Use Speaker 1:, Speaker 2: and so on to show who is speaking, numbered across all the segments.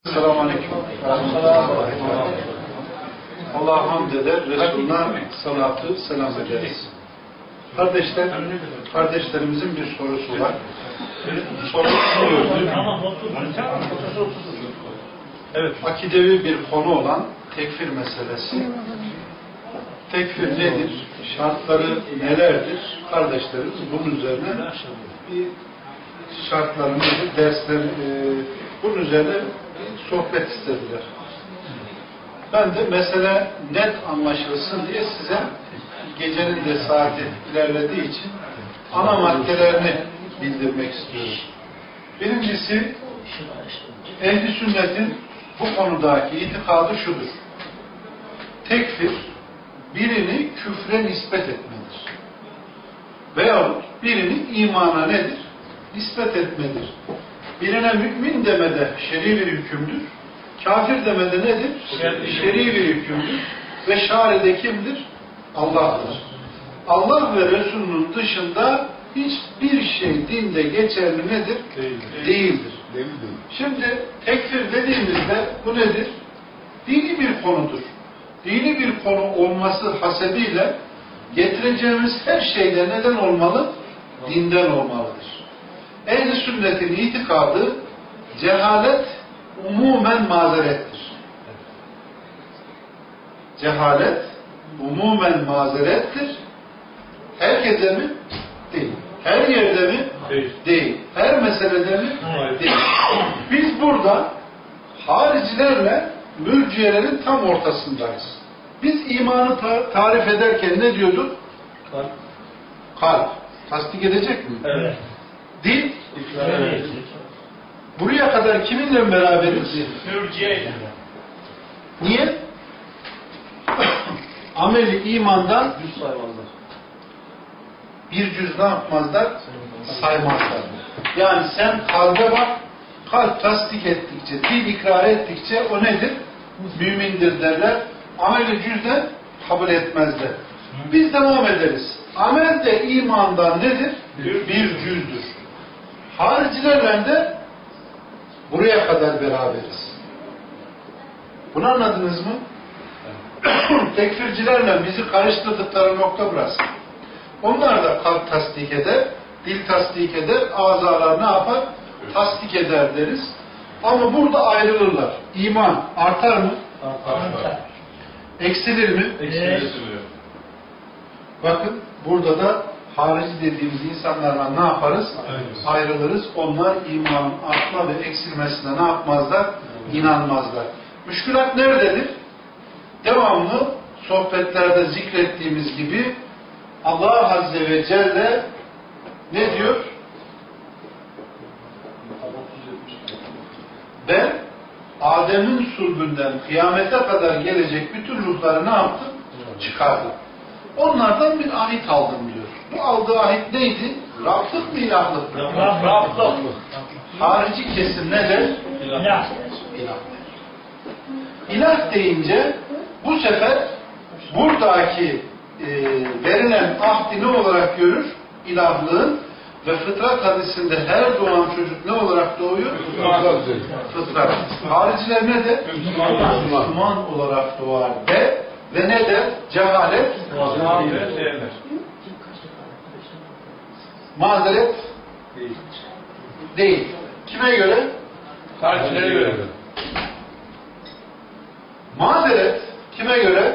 Speaker 1: Selamun Aleyküm. Allah'a hamd eder, Resulü'ne salatü selam ederiz. Kardeşler, kardeşlerimizin bir sorusu var. Sorusu gördük. Evet, akidevi bir konu olan tekfir meselesi. Tekfir nedir? Şartları nelerdir? Kardeşlerimiz bunun üzerine bir şartları nedir? Dersler bunun üzerine sohbet istediler. Ben de mesele net anlaşılsın diye size gecenin de saati ilerlediği için ana maddelerini bildirmek istiyorum. Birincisi, ehl-i sünnetin bu konudaki itikadı şudur. Tekfir, birini küfre nispet etmedir. Veyahut birini imana nedir? Nispet etmedir. Birine mümin demede şer'i bir hükümdür. Kafir demede nedir? Şer'i bir hükümdür. Ve şaride kimdir? Allah'tır. Allah ve Resulünün dışında hiçbir şey dinde geçerli nedir? Değildir. Şimdi tekfir dediğimizde bu nedir? Dini bir konudur. Dini bir konu olması hasebiyle getireceğimiz her şeyde neden olmalı? Dinden olmalıdır. Ehl-i sünnetin itikadı cehalet umumen mazerettir. Cehalet umumen mazerettir. Herkese mi? Değil. Her yerde mi? Değil. Her meselede mi? Değil. Biz burada haricilerle mürciyelerin tam ortasındayız. Biz imanı tarif ederken ne diyorduk? Kalp. Tasdik edecek mi?
Speaker 2: Evet.
Speaker 1: Dil? Evet. Buraya kadar kiminle beraberiz?
Speaker 2: Mürciyeyle.
Speaker 1: Niye? Ameli imandan bir cüz ne yapmazlar? Saymazlar. Yani sen kalbe bak, kalp tasdik ettikçe, dil ikrar ettikçe o nedir? Mümindir derler. Ameli cüzden kabul etmezler. Biz devam ederiz. Amel de imandan nedir? Bir cüzdür. Haricilerle de buraya kadar beraberiz. Bunu anladınız mı? Tekfircilerle bizi karıştırdıkları nokta burası. Onlar da kalp tasdik eder, dil tasdik eder, azalar ne yapar? Tasdik eder deriz. Ama burada ayrılırlar. İman artar mı?
Speaker 2: Artar.
Speaker 1: Eksilir mi?
Speaker 2: Eksilir.
Speaker 1: Bakın burada da harici dediğimiz insanlarla ne yaparız? Ayrılırız. Onlar imanın artma ve eksilmesine ne yapmazlar? İnanmazlar. Müşkülat nerededir? Devamlı sohbetlerde zikrettiğimiz gibi Allah Azze ve Celle ne diyor? Ben Adem'in sulbünden kıyamete kadar gelecek bütün ruhları ne yaptım? Çıkardım. Onlardan bir ahit aldım diyor. Bu aldığı ahit neydi? Rablık mı, ilahlık mı?
Speaker 2: Rablık.
Speaker 1: Harici kesim ne der?
Speaker 2: İlah.
Speaker 1: İlah deyince bu sefer buradaki verilen ahdi ne olarak görür? İlahlığın ve fıtrat hadisinde her doğan çocuk ne olarak doğuyor? Fıtrat. Hariciler ne der? Müslüman olarak doğar de ve ne der? Cehalet mazeret değil. Kime göre?
Speaker 2: Haricilere göre.
Speaker 1: Mazeret kime göre?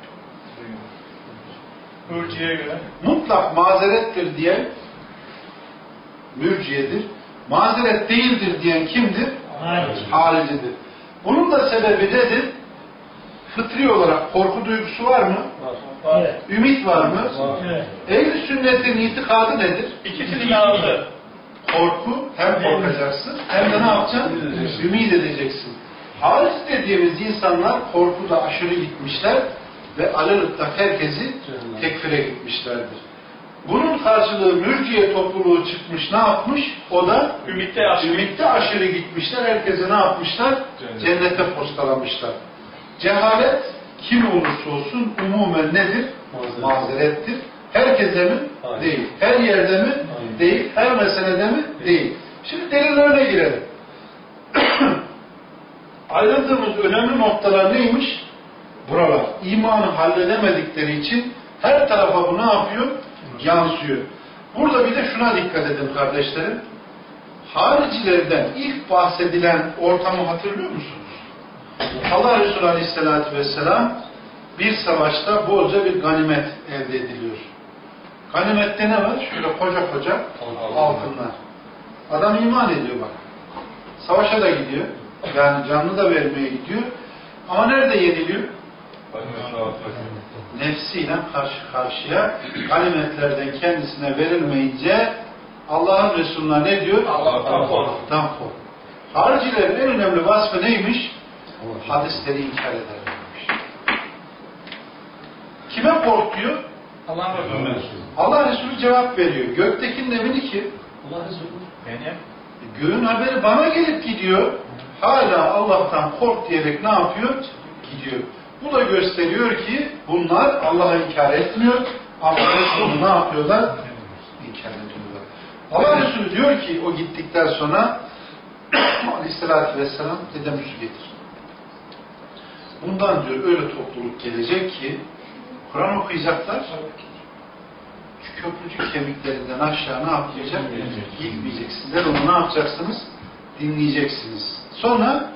Speaker 2: Mürciyeye göre.
Speaker 1: Mutlak mazerettir diyen mürciyedir. Mazeret değildir diyen kimdir? Haricidir. Bunun da sebebi nedir? Fıtri olarak korku duygusu var mı?
Speaker 2: Var.
Speaker 1: Ümit var mı?
Speaker 2: Evet.
Speaker 1: Ehl-i sünnetin itikadı nedir?
Speaker 2: İkisini de aldı.
Speaker 1: Korku, hem korkacaksın hem de ne yapacaksın? Ümit edeceksin. Harici dediğimiz insanlar korkuda aşırı gitmişler ve alelütlak herkesi tekfire gitmişlerdir. Bunun karşılığı mürciye topluluğu çıkmış, ne yapmış? O da ümitte aşırı gitmişler, herkese ne yapmışlar? Cennete postalamışlar. Cehalet kim olursa olsun umumen nedir? Mazerettir. Herkese mi? Değil. Her yerde mi? Değil. Her meselede mi? Değil. Şimdi delillerine girelim. Ayrıldığımız önemli noktalar neymiş? Buralar. İmanı halledemedikleri için her tarafa bu ne yapıyor? Yansıyor. Burada bir de şuna dikkat edin kardeşlerim. Haricilerden ilk bahsedilen ortamı hatırlıyor musunuz? Allah Resulü Aleyhisselatü Vesselam bir savaşta bolca bir ganimet elde ediliyor. Ganimette ne var? Şöyle koca koca altınlar. Adam iman ediyor bak. Savaşa da gidiyor. Yani canını da vermeye gidiyor. Ama nerede yeniliyor? Nefsiyle karşı karşıya ganimetlerden kendisine verilmeyince Allah'ın Resulü'ne ne diyor?
Speaker 2: Allah'tan kork.
Speaker 1: Allah'tan kork. Haricilerin en önemli vasfı neymiş? Hadisleri inkar ederlermiş. Kime kork diyor?
Speaker 2: Allah'ın Resulü.
Speaker 1: Allah Resulü cevap veriyor. Göktekinin emini kim?
Speaker 2: Allah Resulü. Benim.
Speaker 1: Göğün haberi bana gelip gidiyor. Hala Allah'tan kork diyerek ne yapıyor? Gidiyor. Bu da gösteriyor ki bunlar Allah'ı inkar etmiyor ama Resulü ne yapıyorlar? İnkar ediyorlar. Allah Resulü diyor ki o gittikten sonra Aleyhisselatü Vesselam dedem su getir. Bundan diyor öyle topluluk gelecek ki Kur'an okuyacaklar. Şu köprücük kemiklerinden aşağı ne yapmayacak? Gitmeyecek. Sizler onu ne yapacaksınız? Dinleyeceksiniz. Sonra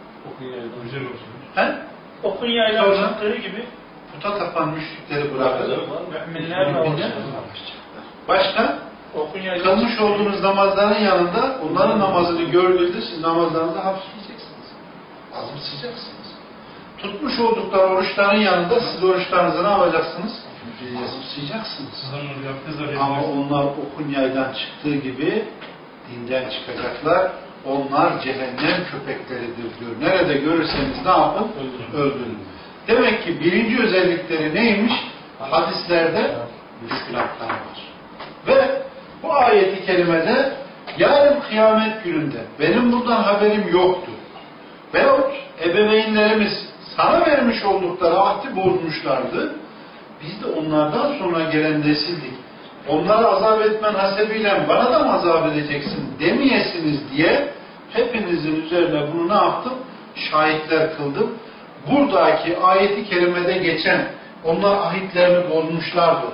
Speaker 2: Okun yaylar çıktığı gibi
Speaker 1: puta tapan müşrikleri bırakır.
Speaker 2: müminlerle olacak.
Speaker 1: Başka? Kılmış olduğunuz namazların yanında onların namazını gördüğünüzde siz namazlarınızı hafifleyeceksiniz. Azımsayacaksınız. Tutmuş oldukları oruçların yanında siz oruçlarınızı ne yapacaksınız? Azımsayacaksınız. Ama onlar okun yaydan çıktığı gibi dinden çıkacaklar. Onlar cehennem köpekleridir diyor. Nerede görürseniz ne yapın? Öldürün. Demek ki birinci özellikleri neymiş? Hadislerde müşkülatlar var. Ve bu ayeti kerimede yarın kıyamet gününde benim bundan haberim yoktu. Veyahut ebeveynlerimiz sana vermiş oldukları ahdi bozmuşlardı. Biz de onlardan sonra gelen nesildik. Onları azap etmen hasebiyle bana da mı azap edeceksin demeyesiniz diye hepinizin üzerine bunu ne yaptım? Şahitler kıldım. Buradaki ayeti kerimede geçen onlar ahitlerini bozmuşlardı.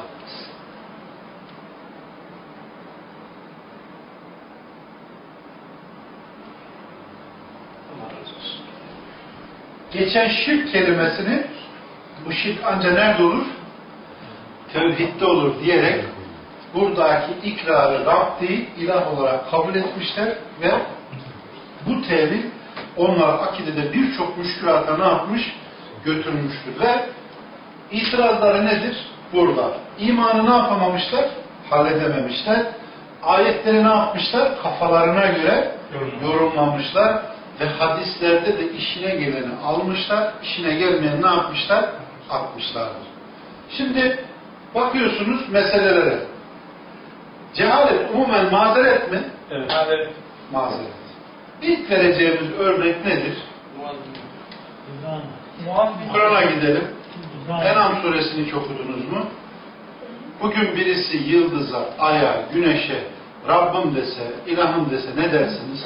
Speaker 1: Geçen şirk kelimesini bu şirk ancak nerede olur? Tevhidde olur diyerek buradaki ikrarı Rab değil, ilah olarak kabul etmişler ve bu tevhid onlar akidede birçok müşkülata ne yapmış? Götürmüştür. Ve itirazları nedir? Burada. İmanı ne yapamamışlar? Halledememişler. Ayetleri ne yapmışlar? Kafalarına göre yorumlamışlar. Ve hadislerde de işine geleni almışlar, işine gelmeyeni ne yapmışlar? Atmışlardır. Şimdi bakıyorsunuz meselelere. Cehalet umumen mazeret mi?
Speaker 2: Evet.
Speaker 1: Mazeret. İlk vereceğimiz örnek nedir? Kur'an'a gidelim. En'am suresini hiç okudunuz mu? Bugün birisi yıldıza, aya, güneşe, Rabbim dese, ilahım dese ne dersiniz?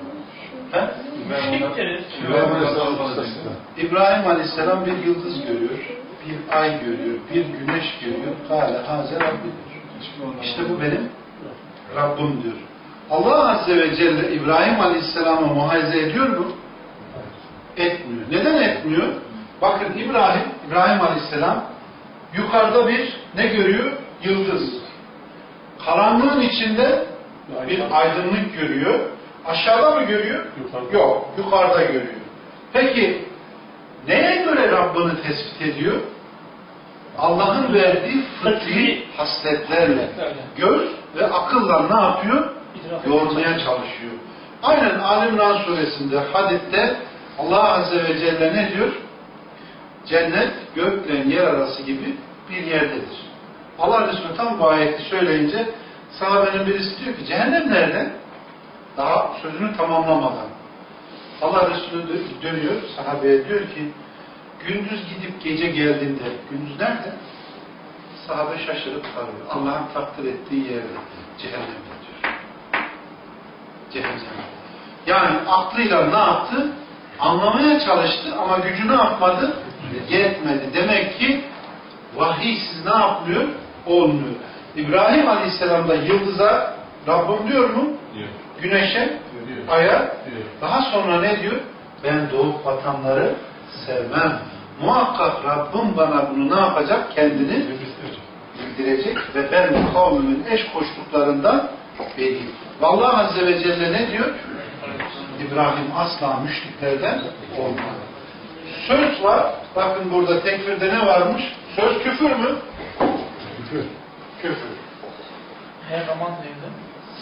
Speaker 1: İbrahim Aleyhisselam bir yıldız görüyor, bir ay görüyor, bir güneş görüyor. Kâle hâze Rabbi diyor. İşte bu benim Rabbim diyor. Allah Azze ve Celle İbrahim Aleyhisselam'ı muhafaza ediyor mu? Etmiyor. Neden etmiyor? Bakın İbrahim Aleyhisselam yukarıda bir ne görüyor? Yıldız. Karanlığın içinde bir aydınlık görüyor. Aşağıda mı görüyor? Yok. Yukarıda görüyor. Peki neye göre Rabbini tespit ediyor? Allah'ın verdiği fıtri hasletlerle göz ve akılla ne yapıyor? Yormaya çalışıyor. Aynen Ali-İmran suresinde hadiste Allah Azze ve Celle ne diyor? Cennet gökle yer arası gibi bir yerdedir. Allah Resulü tam bu ayeti söyleyince sahabenin birisi diyor ki cehennem nerede? Daha sözünü tamamlamadan. Allah Resulü dönüyor sahabeye diyor ki gündüz gidip gece geldiğinde gündüz nerede? Sahabe şaşırıp kalıyor. Allah'ın takdir ettiği yerde cehennemde diyor. Cehennem. Yani aklıyla ne yaptı? Anlamaya çalıştı ama gücü ne yapmadı? Yetmedi. Demek ki vahiysiz ne yapmıyor? Olmuyor. İbrahim Aleyhisselam'da yıldıza Rabbim diyor mu?
Speaker 3: Diyor.
Speaker 1: Güneşe,
Speaker 3: Diyor.
Speaker 1: aya.
Speaker 3: Diyor.
Speaker 1: Daha sonra ne diyor? Ben doğup batanları sevmem. Muhakkak Rabbim bana bunu ne yapacak? Kendini bildirecek ve ben bu kavmimin eş koştuklarından beliyim. Vallahi Azze ve Celle ne diyor? İbrahim asla müşriklerden olmadı. Söz var. Bakın burada tekfirde ne varmış? Söz küfür mü?
Speaker 3: Küfür.
Speaker 1: Küfür.
Speaker 2: Her zaman neydi?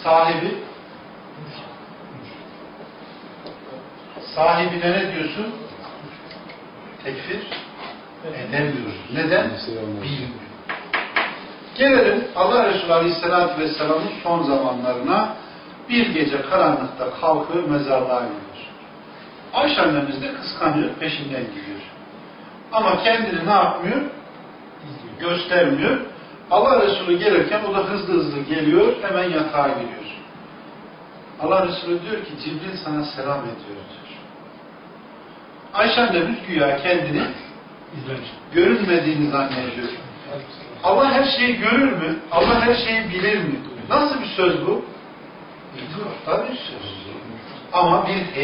Speaker 1: Sahibine ne diyorsun? Tekfir edemiyorsun. Neden? Bilmiyor. Gelelim Allah Resulü Aleyhisselatü Vesselam'ın son zamanlarına. Bir gece karanlıkta kalkıyor, mezarlığa gidiyor. Ayşe annemiz de kıskanıyor, peşinden gidiyor. Ama kendini ne yapmıyor? Göstermiyor. Allah Resulü gelirken o da hızlı geliyor, hemen yatağa giriyor. Allah Resulü diyor ki Cibril sana selam ediyor diyor. Ayşe annemiz güya kendini görünmediğini zannediyor. Allah her şeyi görür mü? Allah her şeyi bilir mi? Nasıl bir söz bu? İtirafta bir söz. Ama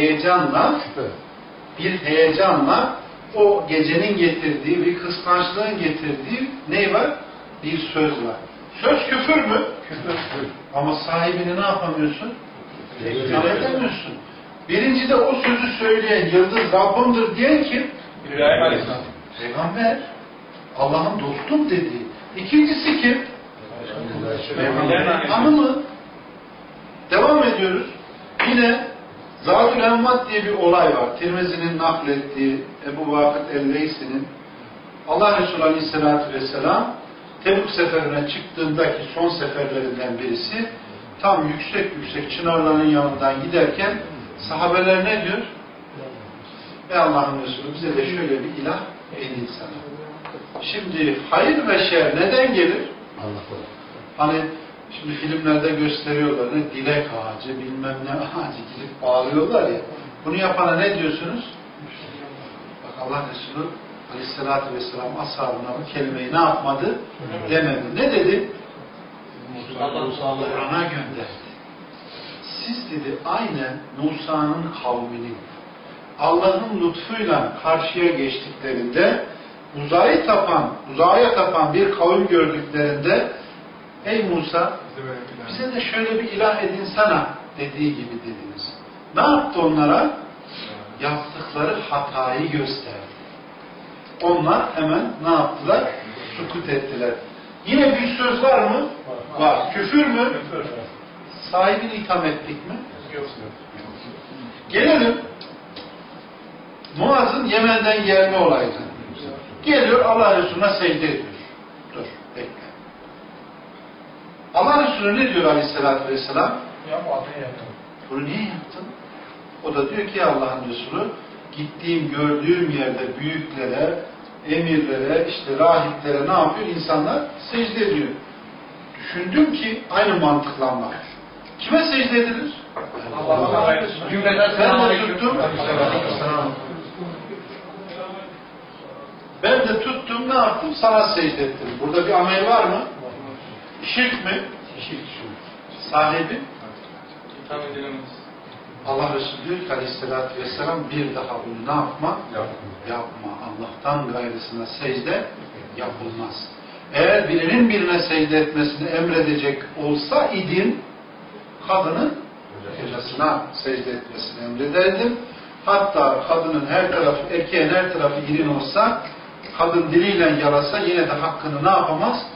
Speaker 1: bir heyecanla o gecenin getirdiği, bir kıskançlığın getirdiği ne var? Bir söz var. Söz küfür mü? Küfür. Ama sahibini ne yapamıyorsun? İnkar edemiyorsun. Birincide o sözü söyleyen, yıldız Rabbimdir diyen kim?
Speaker 2: İbrahim Aleyhisselam.
Speaker 1: Peygamber. Allah'ın dostum dediği. İkincisi kim? Peygamber'in hanımı. Devam ediyoruz. Yine Zat-ül Envat diye bir olay var. Tirmizi'nin naklettiği Ebu Vakıd el-Leysi'nin Allah Resulü Aleyhisselatü Vesselam Tebük seferine çıktığındaki son seferlerinden birisi tam yüksek çınarların yanından giderken sahabeler ne diyor? Ey Allah'ın Resulü bize de şöyle bir ilah edin sana. Şimdi hayır ve şer neden gelir? Hani şimdi filmlerde gösteriyorlar ne dilek ağacı bilmem ne ağacı gidip bağırıyorlar ya. Bunu yapana ne diyorsunuz? Bak Allah Resulü Aleyhisselatü Vesselam ashabına bu kelimeyi ne yapmadı? Demedi. Ne dedi? Kur'an'a gönderdi. Siz dedi aynen Musa'nın kavminin Allah'ın lütfuyla karşıya geçtiklerinde uzaya tapan bir kavim gördüklerinde ey Musa bize de şöyle bir ilah edinsana dediği gibi dediniz. Ne yaptı onlara? Yaptıkları hatayı gösterdi. Onlar hemen ne yaptılar? Sukut ettiler. Yine bir söz var mı? Var. Küfür mü?
Speaker 2: Küfür.
Speaker 1: Sahibini itham ettik mi?
Speaker 2: Yok.
Speaker 1: Gelelim Muaz'ın Yemen'den gelme olayına. Geliyor Allah Resulü'ne secde ediyor. Dur, bekle. Allah Resulü ne diyor Aleyhisselatü Vesselam?
Speaker 2: Ya bu yaptım.
Speaker 1: Bunu niye yaptın? O da diyor ki Allah'ın Resulü gittiğim, gördüğüm yerde büyüklere, emirlere, işte rahiplere ne yapıyor? İnsanlar secde ediyor. Düşündüm ki aynı mantıklanma. Kime secde edilir?
Speaker 2: Allah'a
Speaker 1: Ben de tuttum. Ben de tuttum, ne yaptım? Sana secde ettim. Burada bir amel var mı? Şirk mi? Şirk. Sahibi?
Speaker 2: İtham edilemez.
Speaker 1: Allah Resulü diyor ki Aleyhisselatü Vesselam bir daha bunu ne yapma? Yapma. Allah'tan gayrısına secde yapılmaz. Eğer birinin birine secde etmesini emredecek olsa idim, kadının kocasına secde etmesini emrederdim. Hatta kadının her tarafı, erkeğin her tarafı irin olsa, kadın diliyle yalasa yine de hakkını ne yapamaz?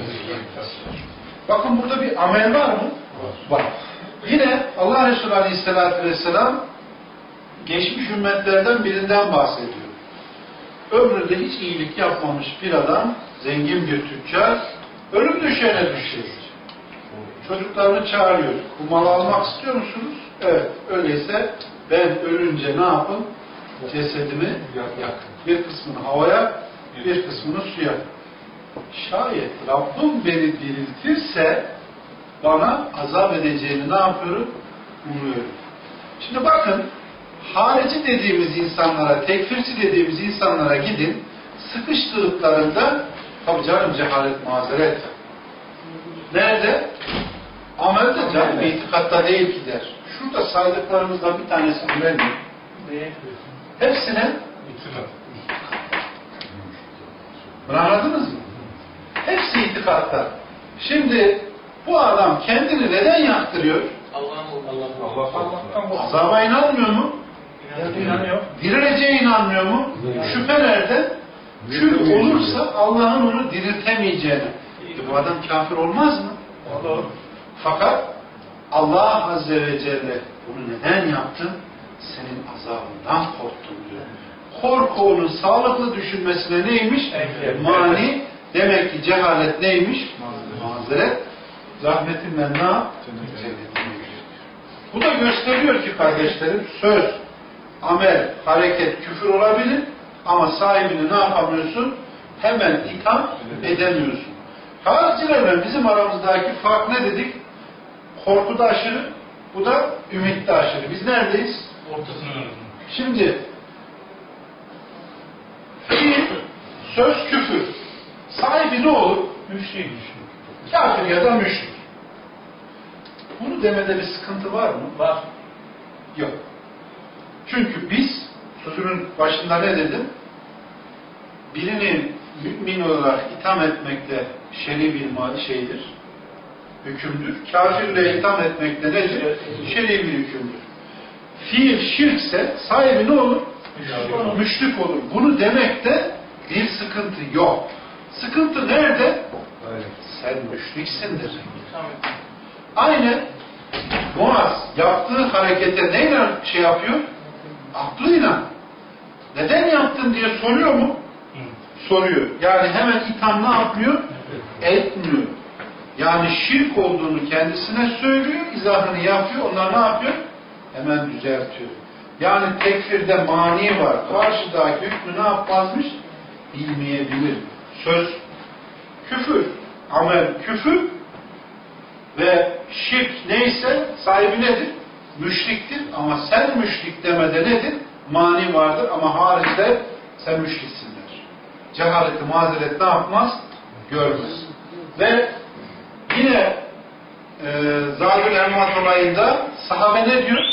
Speaker 1: Bakın burada bir amel var mı? Var. Yine Allah Resulü Aleyhisselatü Vesselam geçmiş ümmetlerden birinden bahsediyor. Ömründe hiç iyilik yapmamış bir adam, zengin bir tüccar, ölüm döşeğine düşüyor. Çocuklarını çağırıyor. Bu malı almak istiyor musunuz? Evet. Öyleyse ben ölünce ne yapın? Cesedimi yakın. Bir kısmını havaya, bir kısmını suya. Şayet Rabbim beni diriltirse bana azap edeceğini ne yapıyorum? Umuyorum. Şimdi bakın harici dediğimiz insanlara, tekfirci dediğimiz insanlara gidin, sıkıştırdıklarında, tabi canım cehalet mazeret. Nerede? Amelde canım, itikatta değil ki der. Şurada saydıklarımızdan bir tanesi güvenmiyor. Hepsine bunu anladınız mı? Hepsi itikatta. Şimdi bu adam kendini neden yaktırıyor?
Speaker 2: Allah'tan
Speaker 1: Azaba inanmıyor mu?
Speaker 2: inanıyor.
Speaker 1: Dirileceğe inanmıyor mu? Şüphe nerede? Kül olursa Allah'ın onu diriltemeyeceğini. Bu adam kafir olmaz mı?
Speaker 2: Olur.
Speaker 1: Fakat Allah Azze ve Celle bunu neden yaptın? Senin azabından korktum diyor. Korku onun sağlıklı düşünmesine neymiş? Mani. Demek ki cehalet neymiş? Mazeret. Rahmetimle ne yap? Cennetime giriyor. Bu da gösteriyor ki kardeşlerim, söz, amel, hareket, küfür olabilir ama sahibini ne yapamıyorsun? Hemen itham edemiyorsun. Haricilerle bizim aramızdaki fark ne dedik? Korkuda aşırı, bu da ümitte aşırı. Biz neredeyiz?
Speaker 2: Ortasına.
Speaker 1: Şimdi fiil, söz, küfür. Sahibi ne olur?
Speaker 2: Müşrik.
Speaker 1: Kafir ya da müşrik. Bunu demede bir sıkıntı var mı?
Speaker 2: Var.
Speaker 1: Yok. Çünkü biz sözümün başında ne dedim? Birini mümin olarak itham etmekte şer'i bir şeydir, hükümdür. Kafirle itham etmekte nedir? Şer'i bir hükümdür. Fiil şirkse sahibi ne olur? Müşrik olur. Bunu demekte bir sıkıntı yok. Sıkıntı nerede? Sen müşriksindir. Aynen Muaz yaptığı harekete neyle şey yapıyor? Aklıyla. Neden yaptın diye soruyor mu? Soruyor. Yani hemen itham ne yapmıyor? Etmiyor. Yani şirk olduğunu kendisine söylüyor, izahını yapıyor, onlar ne yapıyor? Hemen düzeltiyor. Yani tekfirde mani var. Karşıdaki hükmü ne yapmazmış? Bilmeyebilir. Söz küfür, amel küfür ve şirk neyse sahibi nedir? Müşriktir. Ama sen müşrik demede nedir? Mani vardır ama haricde sen müşriksin der. Cehaleti, mazeret ne yapmaz? Görmez. Ve yine Zadül Emmat olayında sahabe ne diyor?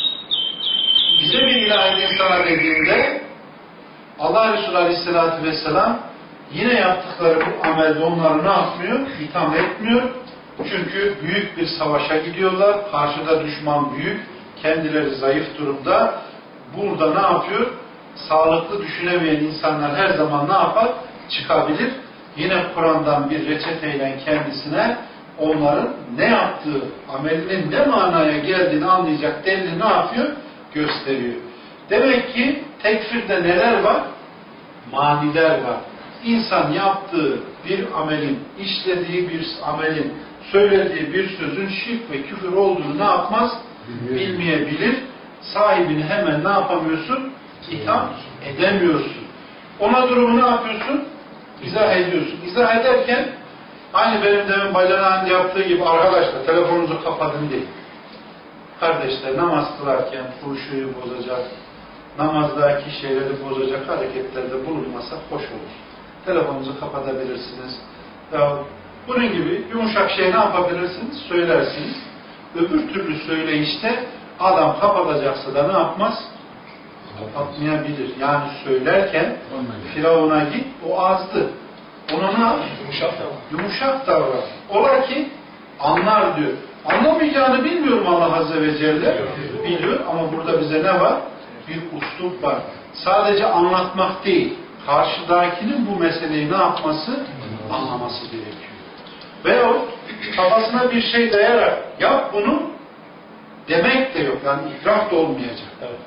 Speaker 1: Bize bir ilah edin sana dediğinde Allah Resulü Aleyhisselatü Vesselam yine yaptıkları bu amelde onları ne yapmıyor? İtham etmiyor. Çünkü büyük bir savaşa gidiyorlar. Karşıda düşman büyük. Kendileri zayıf durumda. Burada ne yapıyor? Sağlıklı düşünemeyen insanlar her zaman ne yapar? Çıkabilir. Yine Kur'an'dan bir reçeteyle kendisine onların ne yaptığı, amelinin ne manaya geldiğini anlayacak delili ne yapıyor? Gösteriyor. Demek ki tekfirde neler var? Maniler var. İnsan yaptığı bir amelin, işlediği bir amelin, söylediği bir sözün şirk ve küfür olduğunu ne yapmaz? Bilmeyebilir. Sahibini hemen ne yapamıyorsun? İtham edemiyorsun. Ona durumu ne yapıyorsun? İzah ediyorsun. İzah ederken aynı benim demin bacanağın yaptığı gibi arkadaşlar telefonunuzu kapatın değil. Kardeşler namaz kılarken huşuyu bozacak, namazdaki şeyleri bozacak hareketlerde bulunmasa hoş olur. Telefonunuzu kapatabilirsiniz. Ya bunun gibi yumuşak şey ne yapabilirsiniz? Söylersiniz. Öbür türlü söyleyişte adam kapatacaksa da ne yapmaz? Kapatmayabilir. Yani söylerken Firavun'a git, o azdı. Ona ne yap? Yumuşak davran. Ola ki anlar diyor. Anlamayacağını bilmiyorum Allah Azze ve Celle. Biliyor ama burada bize ne var? Bir uslup var. Sadece anlatmak değil. Karşıdakinin bu meseleyi ne yapması? Anlaması gerekiyor. Veyahut kafasına bir şey dayarak yap bunu demek de yok. Yani ikrah da olmayacak.
Speaker 2: Evet.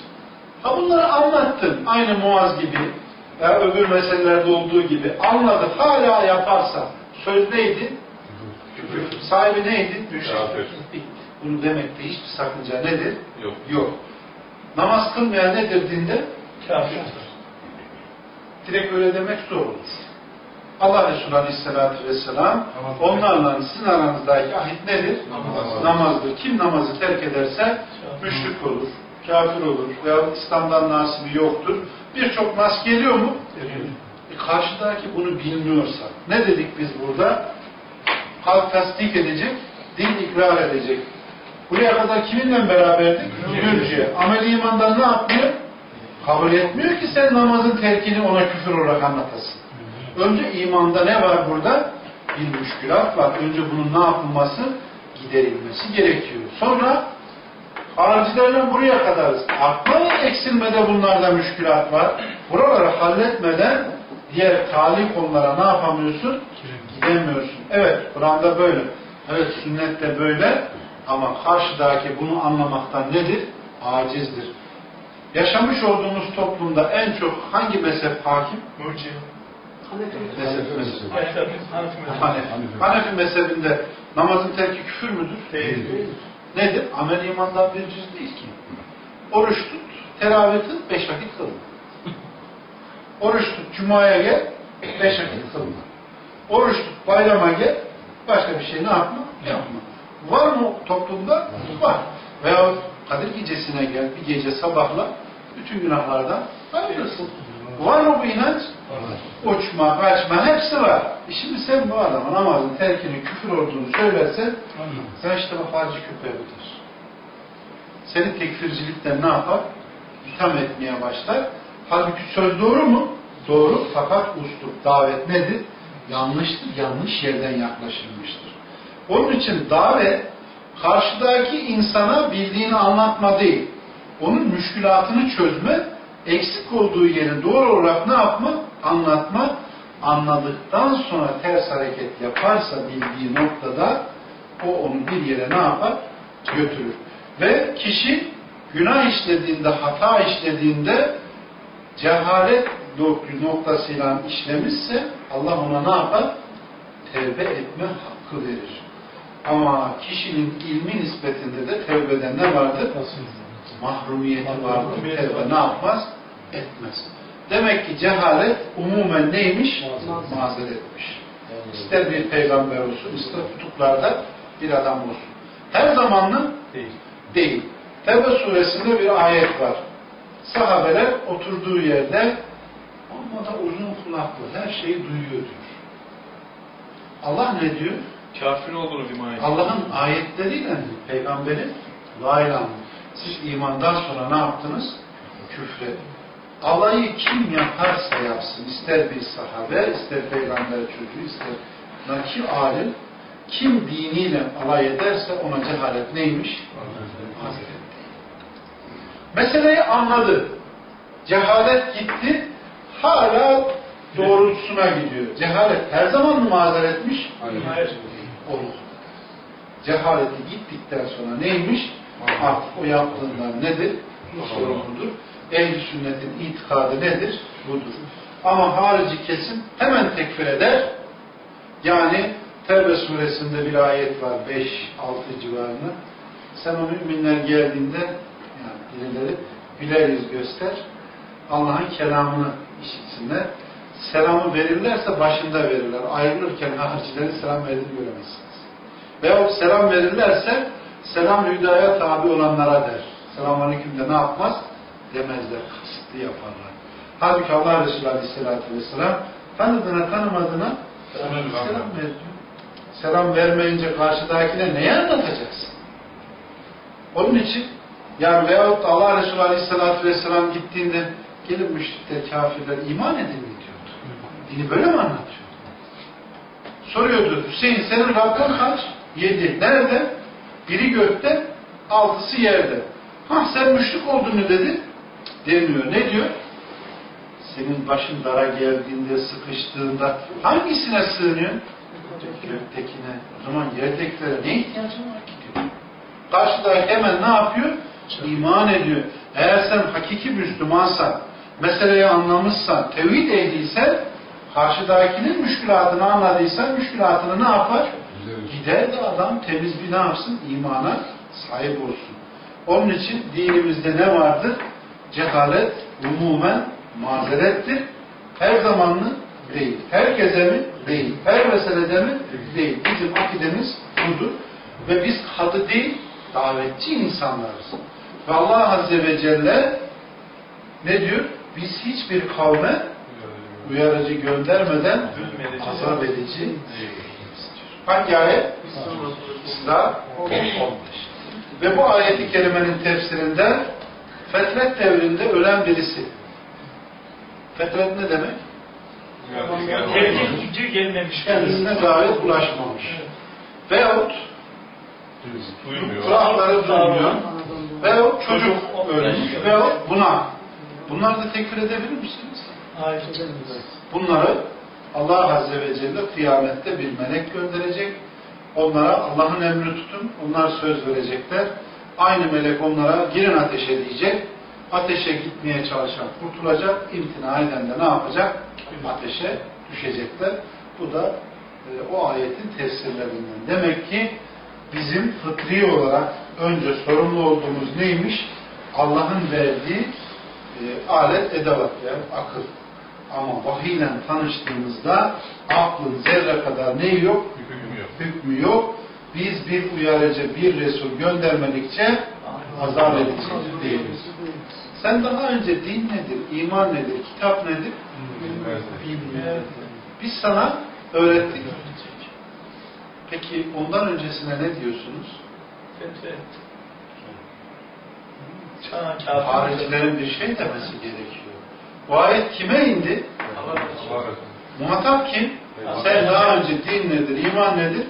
Speaker 1: Ha bunları anlattın. Aynı Muaz gibi veya öbür meselelerde olduğu gibi anladı. Hala yaparsa söz neydi? Küfür. Sahibi neydi? Müşrik. Bunu demekte hiçbir sakınca nedir? Yok. Namaz kılmayan nedir dinde?
Speaker 2: Kafir.
Speaker 1: Direkt öyle demek zor olur. Allah Resulü Aleyhisselatü Vesselam onlarla sizin aranızdaki ahit nedir? Namazdır. Kim namazı terk ederse müşrik olur. kafir olur veya İslam'dan nasibi yoktur. Birçok nas geliyor mu? Karşıdaki bunu bilmiyorsa, ne dedik biz burada? Kalp tasdik edecek, dil ikrar edecek. Buraya kadar kiminle beraberdik? Mürciye. Amel imandan ne yapmıyor? Kabul etmiyor ki sen namazın terkini ona küfür olarak anlatasın. Önce imanda ne var burada? Bir müşkülat var. Önce bunun ne yapılması? Giderilmesi gerekiyor. Sonra haricilerden buraya kadarız. Akla eksilmede bunlarda müşkülat var. Buraları halletmeden diğer tali konulara ne yapamıyorsun? Gidemiyorsun. Evet, Kur'an'da böyle. Evet, sünnette böyle. Ama karşıdaki bunu anlamaktan nedir? Acizdir. Yaşamış olduğumuz toplumda en çok hangi mezhep hakim?
Speaker 2: Mürciye.
Speaker 1: Hanefi mezhebinde namazın terki küfür müdür?
Speaker 2: Değil.
Speaker 1: Nedir? Amel imandan bir cüz değil ki. Oruç tut, teravih tut, 5 vakit kılma. Oruç tut, cumaya gel, 5 vakit kılma. Oruç tut, bayrama gel, başka bir şey ne yapma? Yapma. Var mı toplumda? Var. Veya Kadir gecesine gel, bir gece sabahla, bütün günahlardan ayrılırsın. Var mı bu inanç? Var. Uçma, kaçma, hepsi var. Şimdi sen bu adama namazın terkinin küfür olduğunu söylersen, sen işte bak hacı köpeğe biter. Seni tekfircilikten ne yapar? İtham etmeye başlar. Halbuki söz doğru mu? Doğru. Fakat usluk, davet nedir? Yanlıştır. Yanlış yerden yaklaşılmıştır. Onun için davet, karşıdaki insana bildiğini anlatma değil. Onun müşkülatını çözme, eksik olduğu yeri doğru olarak ne yapma? Anlatma. Anladıktan sonra ters hareket yaparsa bildiği noktada o onu bir yere ne yapar? Götürür. Ve kişi günah işlediğinde, hata işlediğinde cehalet noktasıyla işlemişse Allah ona ne yapar? Tevbe etme hakkı verir. Ama kişinin ilmi nispetinde de tevbeden ne vardır? Mahrumiyeti vardır. Tevbe ne yapmaz? Etmez. Demek ki cehalet umumen neymiş? Mazeretmiş. İster bir peygamber olsun, ister kutuplarda bir adam olsun. Her zaman mı? Değil. Tevbe suresinde bir ayet var. Sahabeler oturduğu yerde ama da uzun kulaklı her şeyi duyuyor diyor. Allah ne diyor?
Speaker 2: Kafir olduğunu bir ayet.
Speaker 1: Allah'ın ayetleriyle peygamberin vahiyle siz imandan sonra ne yaptınız? Küfredin. Alayı kim yaparsa yapsın, ister bir sahabe, ister peygamber çocuğu, ister nakil alim, kim diniyle alay ederse ona cehalet neymiş? Mazeret değil. Meseleyi anladı. Cehalet gitti, hala doğrultusuna gidiyor. Cehalet her zaman mı mazeretmiş?
Speaker 2: Hayır.
Speaker 1: Olur. Cehaleti gittikten sonra neymiş? Artık o yaptığından nedir? Sorumludur. Ehl-i sünnetin itikadı nedir? Budur. Ama harici kesim hemen tekfir eder. Yani Tevbe suresinde bir ayet var 5-6 civarında. Sen o müminler geldiğinde yani birileri güler yüz göster. Allah'ın kelamını işitsinler. Selamı verirlerse başında verirler. Ayrılırken haricilerin selam verdiğini göremezsiniz. Veyahut selam verirlerse selam hüdaya tabi olanlara der. Selamünaleyküm de ne yapmaz? Demezler. Kasıtlı yaparlar. Halbuki Allah Resulü Aleyhisselatü Vesselam tanıdığına tanımadığına selam ver diyor. Selam vermeyince karşıdakine neyi anlatacaksın? Onun için yani veyahut Allah Resulü Aleyhisselatü Vesselam gittiğinde gelin müşrikler, kafirler iman edin mi diyordu. Dini böyle mi anlatıyor? Soruyordu. Hüseyin senin Rabbin kaç? 7. Nerede? Biri gökte, 6'sı yerde. Sen müşrik olduğunu dedi. Demiyor. Ne diyor? Senin başın dara geldiğinde, sıkıştığında hangisine sığınıyorsun? Göktekine. O zaman yerdekilere ne ihtiyacın var ki diyor. Karşıda hemen ne yapıyor? İman ediyor. Eğer sen hakiki Müslümansan, meseleyi anlamışsan, tevhid ehliysen, karşıdakinin müşkülatını anladıysan, müşkülatını ne yapar? Gider de adam temiz bir ne yapsın? İmana sahip olsun. Onun için dinimizde ne vardır? Cehalet umumen mazerettir. Her zaman mı? Değil. Herkese mi? Değil. Her meselede mi? Değil. Bizim akidemiz budur. Ve biz kadı değil, davetçi insanlarız. Ve Allah Azze ve Celle ne diyor? Biz hiçbir kavme uyarıcı göndermeden azap edici değiliz. Hangi ayet? İsra 15. Ve bu ayeti kerimenin tefsirinde fetret devrinde ölen birisi. Fetret ne demek? Kendisine davet ulaşmamış. Veyahut kulakları duymuyor. Veyahut çocuk ölmüş. Veyahut buna. Bunları da tekfir edebilir misiniz?
Speaker 3: Hayır.
Speaker 1: Bunları Allah Azze ve Celle kıyamette bir melek gönderecek. Onlara Allah'ın emrini tutun. Onlar söz verecekler. Aynı melek onlara girin ateşe diyecek. Ateşe gitmeye çalışan kurtulacak. İmtina eden de ne yapacak? Ateşe düşecekler. Bu da o ayetin tefsirlerinden. Demek ki bizim fıtri olarak önce sorumlu olduğumuz neymiş? Allah'ın verdiği alet, edevat yani akıl. Ama vahiyle tanıştığımızda aklın zerre kadar neyi yok? Hükmü yok. Biz bir uyarıcı, bir Resul göndermedikçe azap edici değiliz. Sen daha önce din nedir, iman nedir, kitap nedir? Bilmiyorum. Biz sana öğrettik. Peki ondan öncesine ne diyorsunuz? Haricilerin bir şey demesi gerekiyor. Bu ayet kime indi? Muhatap kim? Sen daha önce din nedir, iman nedir?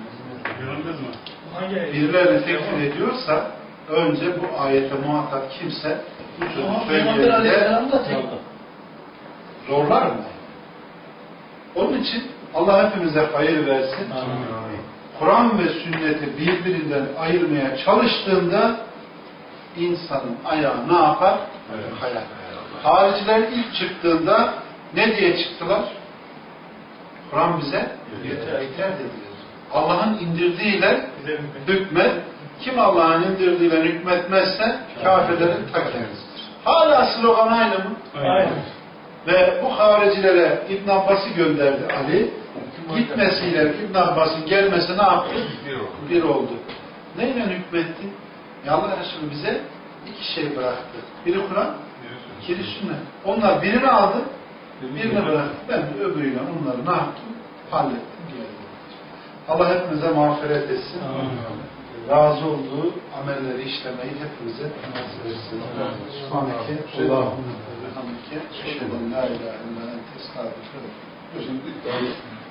Speaker 1: Birilerini tekfir ediyorsa önce bu ayete muhatap kimse bu sözü söyleyerek zorlar mı? Onun için Allah hepimize hayır versin. Kur'an ve sünneti birbirinden ayırmaya çalıştığında insanın ayağı ne yapar? Kayar. Hariciler ilk çıktığında ne diye çıktılar? Kur'an bize yeter dediler. Allah'ın indirdiğiyle hükmet. Kim Allah'ın indirdiğiyle hükmetmezse kafirlerin ta kendisidir. Hala slogan aynı mı?
Speaker 3: Aynı.
Speaker 1: Ve bu haricilere İbn Abbas'ı gönderdi Ali. Gitmesiyle İbn Abbas'ın gelmesi ne yaptı? Bir oldu. Neyle hükmetti? Allah Resulü bize iki şey bıraktı. Biri Kur'an, ikili sünnet. Onlar birini aldı, birini bıraktı. Ben de öbürüyle onları ne yaptım? Hallettim diye. Allah hepimize mağfiret etsin. Razı olduğu amelleri işlemeyi hepimize nasip etsin. Subhaneke Allahümme ve hamdike eşhedü en la ilahe illa ente estağfirüke ve etûbü ileyk.